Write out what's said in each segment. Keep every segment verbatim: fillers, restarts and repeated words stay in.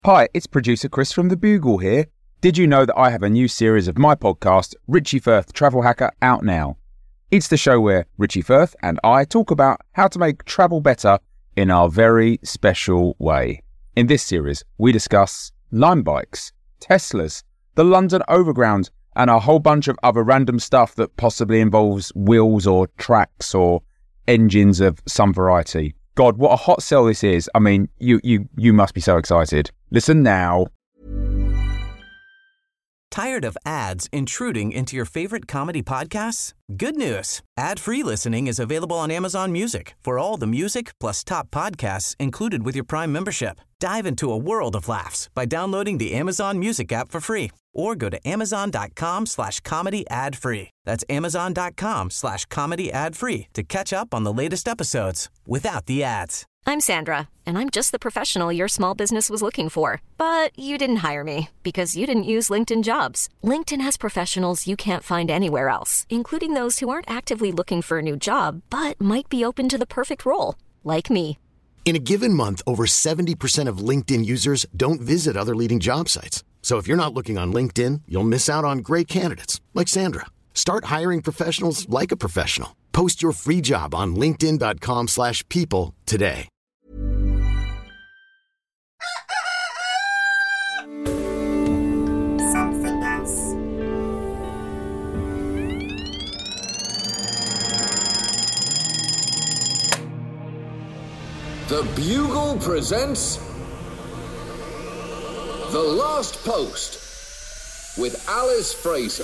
Hi, it's producer Chris from The Bugle here. Did you know that I have a new series of my podcast, Richie Firth Travel Hacker, out now? It's the show where Richie Firth and I talk about how to make travel better in our very special way. In this series, we discuss Lime bikes, Teslas, the London Overground, and a whole bunch of other random stuff that possibly involves wheels or tracks or engines of some variety. God, what a hot sell this is. I mean, you you you must be so excited. Listen now. Tired of ads intruding into your favorite comedy podcasts? Good news. Ad-free listening is available on Amazon Music for all the music plus top podcasts included with your Prime membership. Dive into a world of laughs by downloading the Amazon Music app for free or go to amazon.com slash comedy ad free. That's amazon.com slash comedy ad free to catch up on the latest episodes without the ads. I'm Sandra, and I'm just the professional your small business was looking for. But you didn't hire me because you didn't use LinkedIn Jobs. LinkedIn has professionals you can't find anywhere else, including those who aren't actively looking for a new job, but might be open to the perfect role, like me. In a given month, over seventy percent of LinkedIn users don't visit other leading job sites. So if you're not looking on LinkedIn, you'll miss out on great candidates like Sandra. Start hiring professionals like a professional. Post your free job on linkedin.com slash people today. Something else. The Bugle presents The Last Post with Alice Fraser.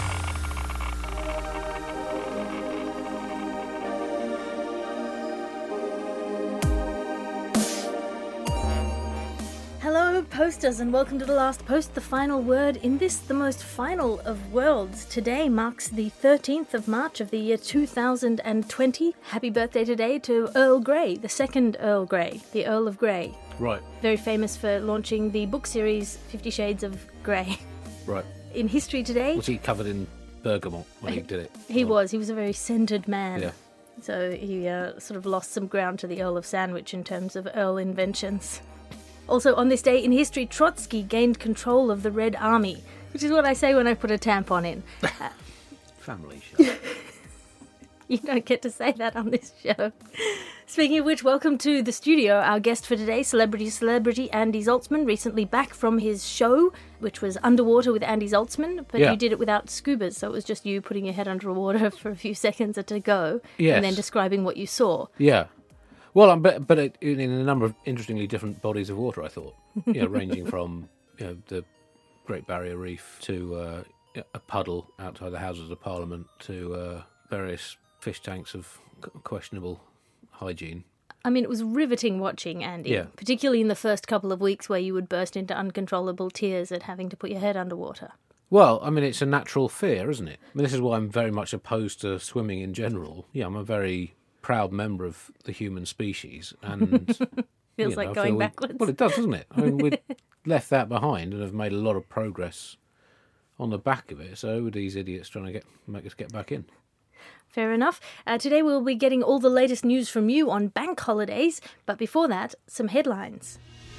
Hello, posters, and welcome to The Last Post, the final word in this, the most final of worlds. Today marks the thirteenth of March of the year two thousand twenty. Happy birthday today to Earl Grey, the second Earl Grey, the Earl of Grey. Right. Very famous for launching the book series Fifty Shades of Grey. Right. In history today... Was he covered in bergamot when he did it? He or... was. He was a very scented man. Yeah. So he uh, sort of lost some ground to the Earl of Sandwich in terms of Earl inventions. Also, on this day in history, Trotsky gained control of the Red Army, which is what I say when I put a tampon in. Uh, Family show. You don't get to say that on this show. Speaking of which, welcome to the studio. Our guest for today, celebrity celebrity Andy Zaltzman, recently back from his show, which was Underwater with Andy Zaltzman, but yeah. you did it without scubas, so it was just you putting your head under water for a few seconds at a go, yes. and then describing what you saw. Yeah. Well, um, but, but it, in a number of interestingly different bodies of water, I thought, you know, ranging from you know, the Great Barrier Reef to uh, a puddle outside the Houses of Parliament to uh, various fish tanks of questionable hygiene. I mean, it was riveting watching, Andy, yeah. particularly in the first couple of weeks where you would burst into uncontrollable tears at having to put your head underwater. Well, I mean, it's a natural fear, isn't it? I mean, this is why I'm very much opposed to swimming in general. Yeah, I'm a very... proud member of the human species, and feels you like know, going we, backwards. Well, it does, doesn't it? I mean, we've left that behind and have made a lot of progress on the back of it. So who are these idiots trying to get make us get back in? Fair enough. Uh, today we'll be getting all the latest news from you on bank holidays, but before that, some headlines.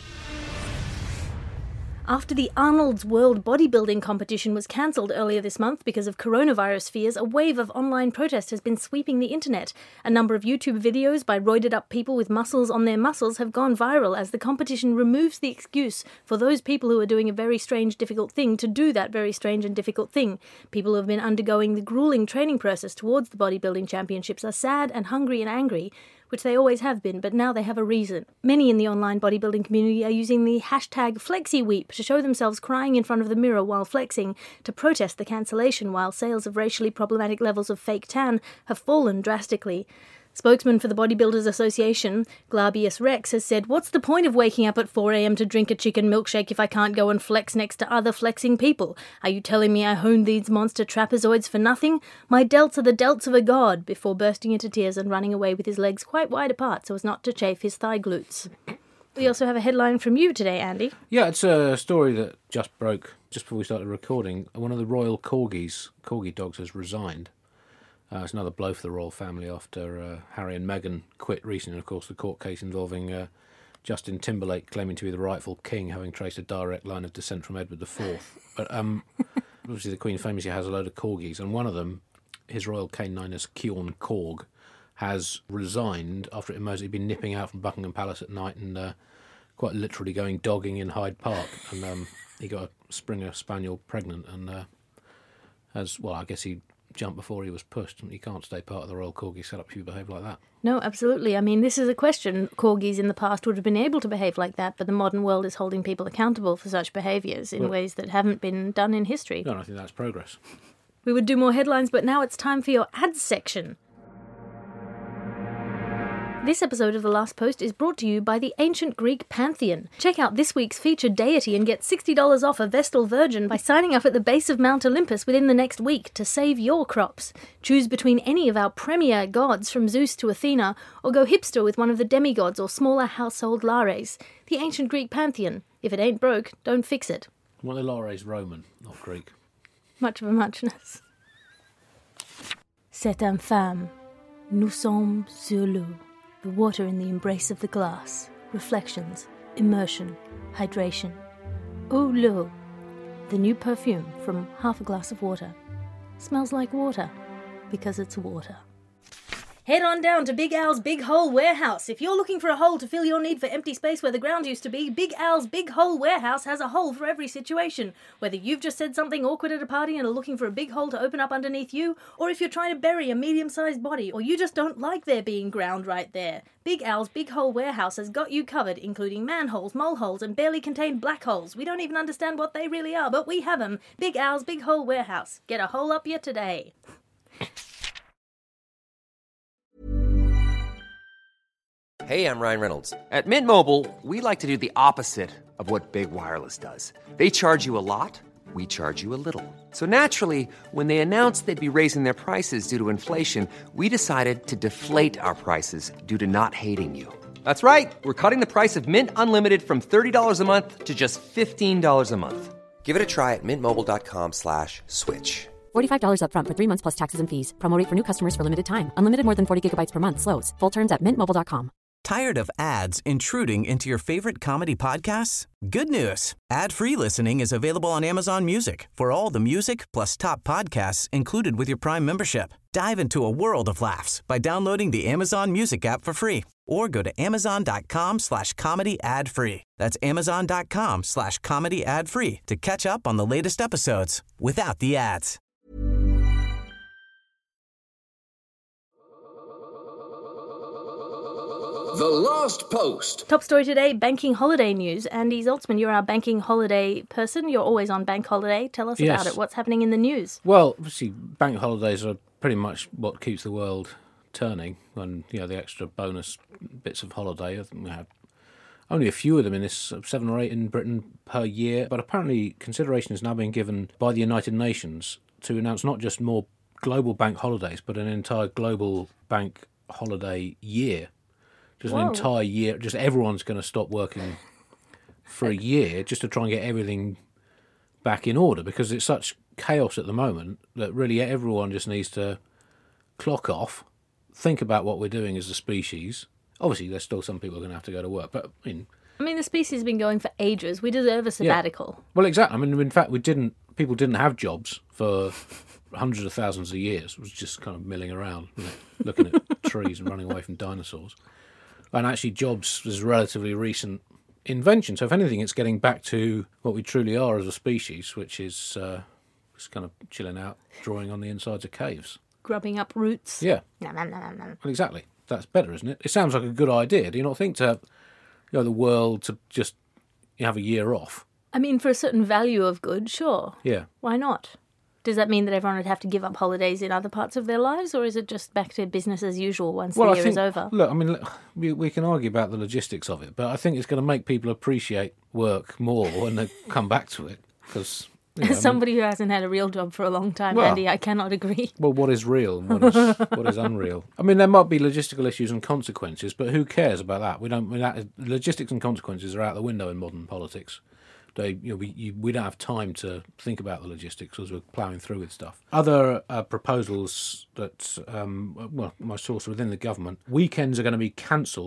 After the Arnold's World Bodybuilding competition was cancelled earlier this month because of coronavirus fears, a wave of online protest has been sweeping the internet. A number of YouTube videos by roided-up people with muscles on their muscles have gone viral as the competition removes the excuse for those people who are doing a very strange, difficult thing to do that very strange and difficult thing. People who have been undergoing the grueling training process towards the bodybuilding championships are sad and hungry and angry, which they always have been, but now they have a reason. Many in the online bodybuilding community are using the hashtag FlexiWeep to show themselves crying in front of the mirror while flexing, to protest the cancellation while sales of racially problematic levels of fake tan have fallen drastically. Spokesman for the Bodybuilders Association, Glabius Rex, has said, "What's the point of waking up at four a.m. to drink a chicken milkshake if I can't go and flex next to other flexing people? Are you telling me I honed these monster trapezoids for nothing? My delts are the delts of a god," before bursting into tears and running away with his legs quite wide apart so as not to chafe his thigh glutes. We also have a headline from you today, Andy. Yeah, it's a story that just broke just before we started recording. One of the royal corgis, corgi dogs, has resigned. Uh, it's another blow for the royal family after uh, Harry and Meghan quit recently. And of course, the court case involving uh, Justin Timberlake claiming to be the rightful king, having traced a direct line of descent from Edward the Fourth. But um, obviously the Queen famously has a load of corgis, and one of them, His Royal Caninus Kjorn Korg, has resigned after it mostly been nipping out from Buckingham Palace at night and uh, quite literally going dogging in Hyde Park. And um, he got a Springer Spaniel pregnant and uh, has, well, I guess he jumped before he was pushed. You can't stay part of the Royal Corgi setup if you behave like that. No, absolutely. I mean, this is a question. Corgis in the past would have been able to behave like that, but the modern world is holding people accountable for such behaviours in well, ways that haven't been done in history. No, I think that's progress. We would do more headlines, but now it's time for your ads section. This episode of The Last Post is brought to you by the ancient Greek Pantheon. Check out this week's featured deity and get sixty dollars off a Vestal Virgin by signing up at the base of Mount Olympus within the next week to save your crops. Choose between any of our premier gods from Zeus to Athena, or go hipster with one of the demigods or smaller household lares. The ancient Greek Pantheon. If it ain't broke, don't fix it. Well, the lares Roman, not Greek. Much of a muchness. C'est infâme. Nous sommes sur l'eau. The water in the embrace of the glass. Reflections. Immersion. Hydration. Eau l'eau. The new perfume from Half a Glass of Water. Smells like water. Because it's water. Head on down to Big Al's Big Hole Warehouse. If you're looking for a hole to fill your need for empty space where the ground used to be, Big Al's Big Hole Warehouse has a hole for every situation. Whether you've just said something awkward at a party and are looking for a big hole to open up underneath you, or if you're trying to bury a medium-sized body, or you just don't like there being ground right there, Big Al's Big Hole Warehouse has got you covered, including manholes, moleholes, and barely contained black holes. We don't even understand what they really are, but we have them. Big Al's Big Hole Warehouse. Get a hole up you today. Hey, I'm Ryan Reynolds. At Mint Mobile, we like to do the opposite of what Big Wireless does. They charge you a lot, we charge you a little. So naturally, when they announced they'd be raising their prices due to inflation, we decided to deflate our prices due to not hating you. That's right. We're cutting the price of Mint Unlimited from thirty dollars a month to just fifteen dollars a month. Give it a try at mintmobile.com slash switch. forty-five dollars up front for three months plus taxes and fees. Promo rate for new customers for limited time. Unlimited more than forty gigabytes per month. Slows full terms at mint mobile dot com. Tired of ads intruding into your favorite comedy podcasts? Good news. Ad-free listening is available on Amazon Music for all the music plus top podcasts included with your Prime membership. Dive into a world of laughs by downloading the Amazon Music app for free or go to amazon.com slash comedy ad free. That's amazon.com slash comedy ad free to catch up on the latest episodes without the ads. The Last Post. Top story today, banking holiday news. Andy Zaltzman, you're our banking holiday person. You're always on bank holiday. Tell us Yes. about it. What's happening in the news? Well, obviously, bank holidays are pretty much what keeps the world turning, and you know the extra bonus bits of holiday. I think we have only a few of them in this, seven or eight in Britain per year. But apparently, consideration is now being given by the United Nations to announce not just more global bank holidays, but an entire global bank holiday year. Just Whoa. an entire year. Just everyone's going to stop working for a year just to try and get everything back in order, because it's such chaos at the moment that really everyone just needs to clock off, think about what we're doing as a species. Obviously, there's still some people who are going to have to go to work, but I mean... I mean, the species has been going for ages. We deserve a sabbatical. Yeah. Well, exactly. I mean, in fact, we didn't. People didn't have jobs for hundreds of thousands of years. It was just kind of milling around, you know, looking at trees and running away from dinosaurs. And actually, jobs was a relatively recent invention. So if anything, it's getting back to what we truly are as a species, which is uh, just kind of chilling out, drawing on the insides of caves. Grubbing up roots. Yeah. Nom, nom, nom, nom. Well, exactly. That's better, isn't it? It sounds like a good idea. Do you not think to, you know, the world to just have a year off? I mean, for a certain value of good, sure. Yeah. Why not? Does that mean that everyone would have to give up holidays in other parts of their lives, or is it just back to business as usual once Well, the I year think, is over? Look, I mean, look, we, we can argue about the logistics of it, but I think it's going to make people appreciate work more when they come back to it. Because you know, As somebody who hasn't had a real job for a long time, Well- Andy, I cannot agree. Well, what is real and what is what is unreal? I mean, there might be logistical issues and consequences, but who cares about that? We don't. I mean, that, logistics and consequences are out the window in modern politics. They, you know, we you, we don't have time to think about the logistics as we're ploughing through with stuff. Other uh, proposals that, um, well, my source within the government, weekends are going to be cancelled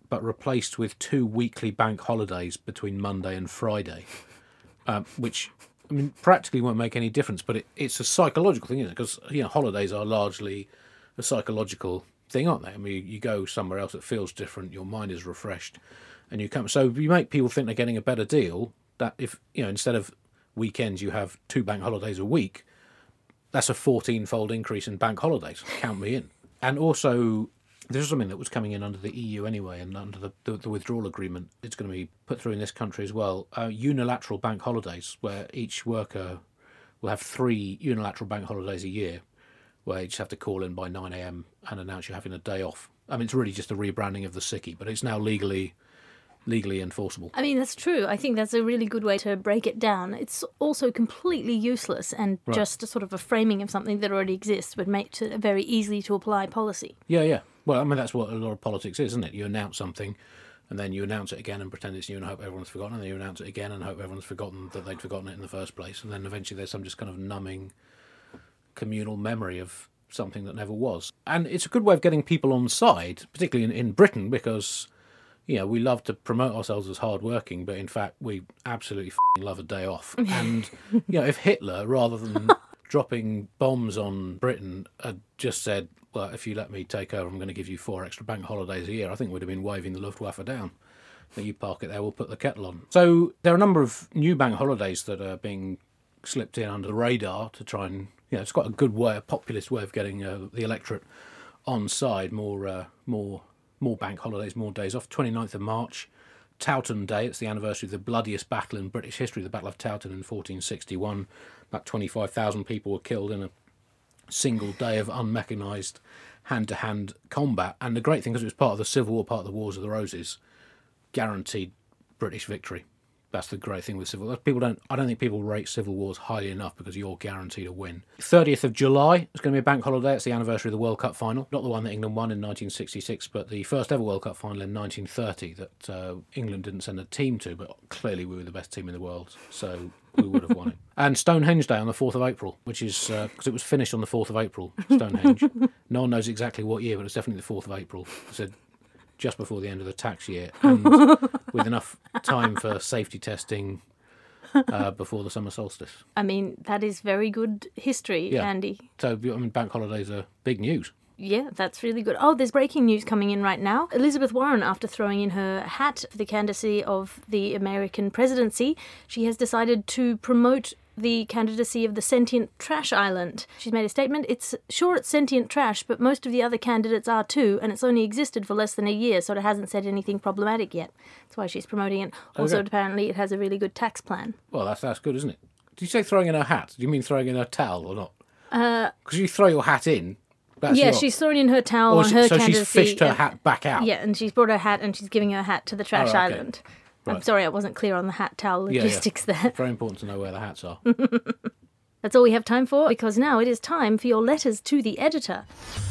but replaced with two weekly bank holidays between Monday and Friday, um, which, I mean, practically won't make any difference, but it, it's a psychological thing, isn't it? Because, you know, holidays are largely a psychological thing, aren't they? I mean, you go somewhere else that feels different, your mind is refreshed, and you come. So you make people think they're getting a better deal. That if, you know, instead of weekends you have two bank holidays a week, that's a fourteen-fold increase in bank holidays. Count me in. And also, this is something that was coming in under the E U anyway, and under the, the, the withdrawal agreement, it's going to be put through in this country as well. Uh, unilateral bank holidays, where each worker will have three unilateral bank holidays a year, where you just have to call in by nine a.m. and announce you're having a day off. I mean, it's really just a rebranding of the sickie, but it's now legally legally enforceable. I mean, that's true. I think that's a really good way to break it down. It's also completely useless and Right. just a sort of a framing of something that already exists would make it a very easy to apply policy. Yeah, yeah. Well, I mean, that's what a lot of politics is, isn't it? You announce something, and then you announce it again and pretend it's new and hope everyone's forgotten, and then you announce it again and hope everyone's forgotten that they'd forgotten it in the first place, and then eventually there's some just kind of numbing communal memory of something that never was. And it's a good way of getting people on side, particularly in, in Britain, because, you know, we love to promote ourselves as hardworking, but in fact we absolutely f***ing love a day off. And, you know, if Hitler, rather than dropping bombs on Britain, had just said, well, if you let me take over, I'm going to give you four extra bank holidays a year, I think we'd have been waving the Luftwaffe down. Now you park it there, we'll put the kettle on. So there are a number of new bank holidays that are being slipped in under the radar to try and, you know, it's quite a good way, a populist way of getting uh, the electorate on side, more, uh, more, more bank holidays, more days off. twenty-ninth of March, Towton Day. It's the anniversary of the bloodiest battle in British history, the Battle of Towton in fourteen sixty-one. About twenty-five thousand people were killed in a single day of unmechanised hand-to-hand combat. And the great thing, because it was part of the Civil War, part of the Wars of the Roses, guaranteed British victory. That's the great thing with civil war. People don't. I don't think people rate civil wars highly enough because you're guaranteed a win. thirtieth of July is going to be a bank holiday. It's the anniversary of the World Cup final. Not the one that England won in nineteen sixty-six, but the first ever World Cup final in nineteen thirty that uh, England didn't send a team to, but clearly we were the best team in the world, so we would have won it. And Stonehenge Day on the fourth of April, which is, because uh, it was finished on the fourth of April, Stonehenge. No one knows exactly what year, but it's definitely the fourth of April. It said just before the end of the tax year, and with enough time for safety testing uh, before the summer solstice. I mean, that is very good history, Yeah. Andy. So, I mean, bank holidays are big news. Yeah, that's really good. Oh, there's breaking news coming in right now. Elizabeth Warren, after throwing in her hat for the candidacy of the American presidency, she has decided to promote the candidacy of the sentient trash island. She's made a statement. It's sure it's sentient trash, but most of the other candidates are too, and it's only existed for less than a year, so it hasn't said anything problematic yet. That's why she's promoting it. Also, Okay. apparently, it has a really good tax plan. Well, that's that's good, isn't it? Did you say throwing in her hat? Do you mean throwing in her towel or not? Because you throw your hat in. That's yeah, your- she's throwing in her towel Or on she- her so candidacy. she's fished her uh, hat back out. Yeah, and she's brought her hat and she's giving her hat to the trash Oh, okay. island. I'm Right. sorry I wasn't clear on the hat towel Yeah, yeah. logistics there. Very important to know where the hats are. That's all we have time for, because now it is time for your letters to the editor.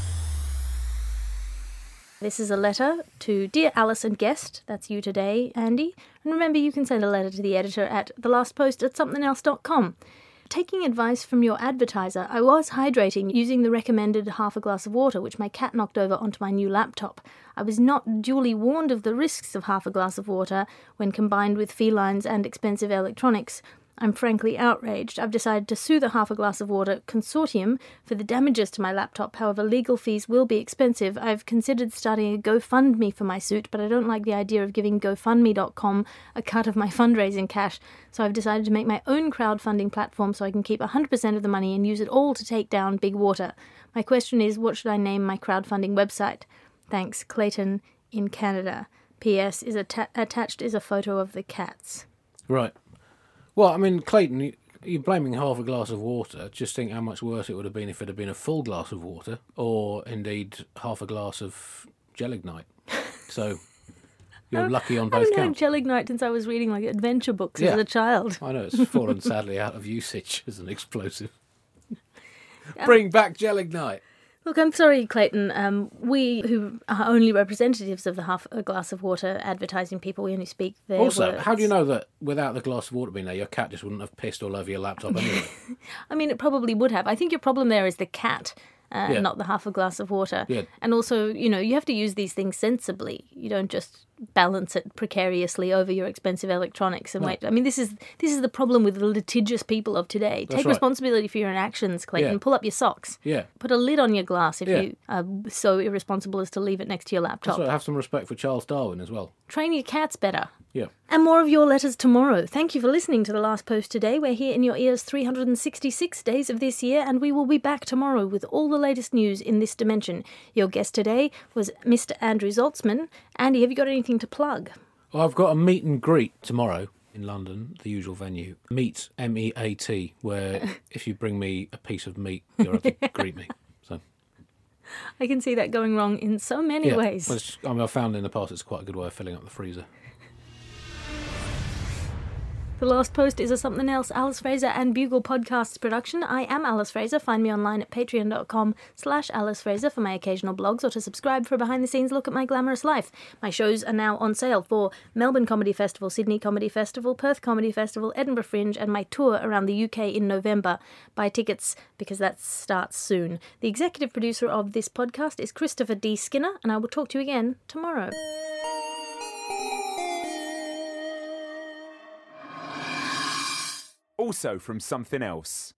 This is a letter to Dear Alice and Guest. That's you today, Andy. And remember, you can send a letter to the editor at thelastpost at something else dot com. Taking advice from your advertiser, I was hydrating using the recommended half a glass of water, which my cat knocked over onto my new laptop. I was not duly warned of the risks of half a glass of water when combined with felines and expensive electronics. I'm frankly outraged. I've decided to sue the Half a Glass of Water consortium for the damages to my laptop. However, legal fees will be expensive. I've considered starting a GoFundMe for my suit, but I don't like the idea of giving GoFundMe dot com a cut of my fundraising cash. So I've decided to make my own crowdfunding platform so I can keep one hundred percent of the money and use it all to take down Big Water. My question is, what should I name my crowdfunding website? Thanks, Clayton in Canada. P S is atta- attached is a photo of the cats. Right. Well, I mean, Clayton, you- you're blaming half a glass of water. Just think how much worse it would have been if it had been a full glass of water, or indeed half a glass of Gelignite. So you're lucky on both I've known counts. Gelignite since I was reading like adventure books Yeah. as a child. I know it's fallen sadly out of usage as an explosive. Bring back Gelignite. Look, I'm sorry, Clayton. Um, we, who are only representatives of the Half a Glass of Water advertising people, we only speak their Also, words. how do you know that without the glass of water being there, your cat just wouldn't have pissed all over your laptop anyway? I mean, it probably would have. I think your problem there is the cat uh, Yeah. not the half a glass of water. Yeah. And also, you know, you have to use these things sensibly. You don't just balance it precariously over your expensive electronics and No. wait. I mean, this is this is the problem with the litigious people of today. That's Take right. responsibility for your own actions, Clayton. Yeah. Pull up your socks. Yeah. Put a lid on your glass if Yeah. you are so irresponsible as to leave it next to your laptop. Also, have some respect for Charles Darwin as well. Train your cats better. Yeah. And more of your letters tomorrow. Thank you for listening to The Last Post today. We're here in your ears three hundred sixty-six days of this year, and we will be back tomorrow with all the latest news in this dimension. Your guest today was Mister Andrew Zaltzman. Andy, have you got anything to plug? Well, I've got a meet and greet tomorrow in London, the usual venue. Meat, M E A T, where if you bring me a piece of meat, you'll have to greet me. So, I can see that going wrong in so many yeah. ways. Well, it's- I mean, I've found in the past it's quite a good way of filling up the freezer. The Last Post is a Something Else Alice Fraser and Bugle Podcasts production. I am Alice Fraser. Find me online at patreon.com slash Alice Fraser for my occasional blogs or to subscribe for a behind-the-scenes look at my glamorous life. My shows are now on sale for Melbourne Comedy Festival, Sydney Comedy Festival, Perth Comedy Festival, Edinburgh Fringe, and my tour around the U K in November. Buy tickets because that starts soon. The executive producer of this podcast is Christopher D. Skinner, and I will talk to you again tomorrow. Also from Something Else.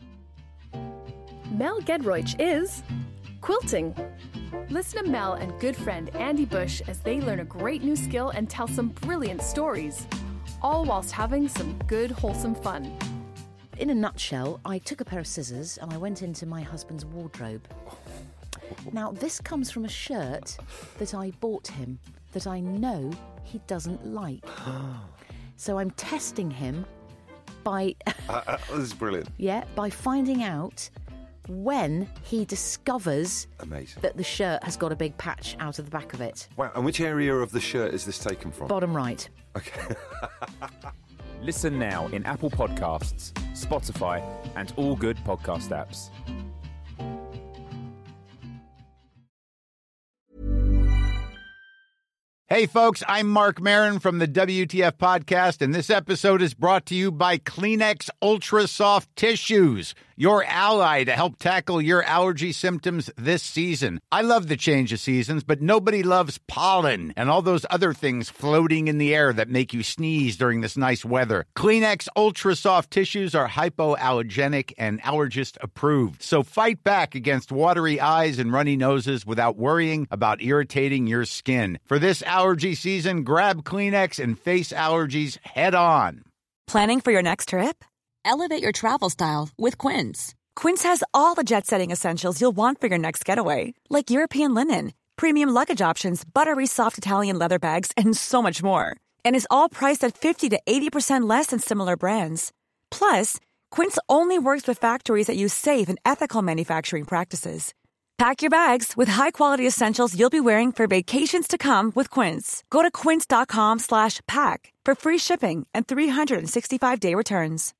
Mel Gedroych is quilting. Listen to Mel and good friend Andy Bush as they learn a great new skill and tell some brilliant stories, all whilst having some good, wholesome fun. In a nutshell, I took a pair of scissors and I went into my husband's wardrobe. Now, this comes from a shirt that I bought him that I know he doesn't like. So I'm testing him by... uh, uh, this is brilliant. Yeah, by finding out when he discovers Amazing. that the shirt has got a big patch out of the back of it. Wow, and which area of the shirt is this taken from? Bottom right. Okay. Listen now in Apple Podcasts, Spotify, and all good podcast apps. Hey, folks, I'm Mark Maron from the W T F Podcast, and this episode is brought to you by Kleenex Ultra Soft Tissues, your ally to help tackle your allergy symptoms this season. I love the change of seasons, but nobody loves pollen and all those other things floating in the air that make you sneeze during this nice weather. Kleenex Ultra Soft Tissues are hypoallergenic and allergist approved, so fight back against watery eyes and runny noses without worrying about irritating your skin. For this allergy season, grab Kleenex and face allergies head on. Planning for your next trip? Elevate your travel style with Quince. Quince has all the jet-setting essentials you'll want for your next getaway, like European linen, premium luggage options, buttery soft Italian leather bags, and so much more. And is all priced at fifty to eighty percent less than similar brands. Plus, Quince only works with factories that use safe and ethical manufacturing practices. Pack your bags with high-quality essentials you'll be wearing for vacations to come with Quince. Go to quince.com slash pack for free shipping and three hundred sixty-five day returns.